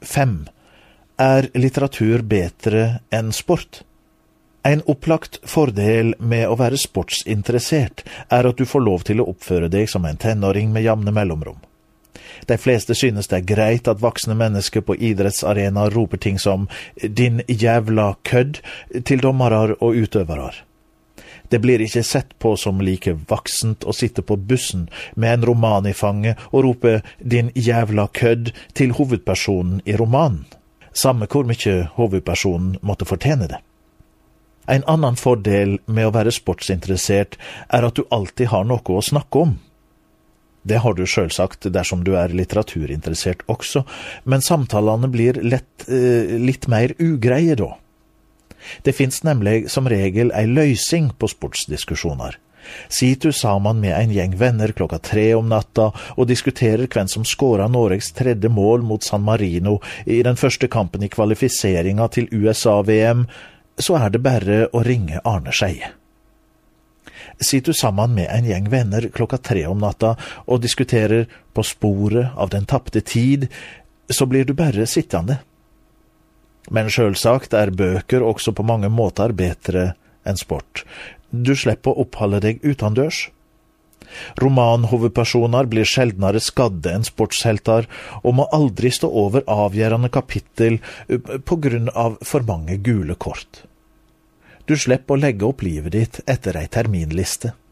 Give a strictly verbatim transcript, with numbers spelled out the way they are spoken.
fem. Er litteratur bedre enn sport? En opplagt fordel med å være sportsinteressert er at du får lov til å oppføre deg som en tenåring med jevne mellomrom. De fleste synes det er greit at voksne mennesker på idrettsarena roper ting som «din jævla kødd» til dommere og utøvere. Det blir ikke sett på som like voksent å sitte på bussen med en roman i fanget og rope «din jævla kødd» til hovedpersonen i romanen, samme hvor mye hovedpersonen måtte fortjene det. En annen fordel med å være sportsinteressert er at du alltid har noe å snakke om. Det har du selvsagt dersom du er litteraturinteressert også, men samtalene blir lett, eh, litt mer ugreie da. Det finns nemlig som regel en løsning på sportsdiskusjoner. Sitter du sammen med en gjeng venner klokka tre om natta og diskuterer hvem som skåret Norges tredje mål mot San Marino i den første kampen i kvalifiseringen til U S A-V M, så er det bare å ringe Arne Skeie. Sitter du sammen med en gjeng venner klokka tre om natta og diskuterer på sporet av den tappte tid, så blir du bare sittende. Men selvsagt er bøker også på mange måter bedre enn sport. Du slipper å oppholde deg utendørs. Romanhovedpersoner blir sjeldnere skadde enn sportshelter og må aldri stå over avgjørende kapittel på grunn av for mange gule kort. Du slipper å legge opp livet ditt etter ei terminliste.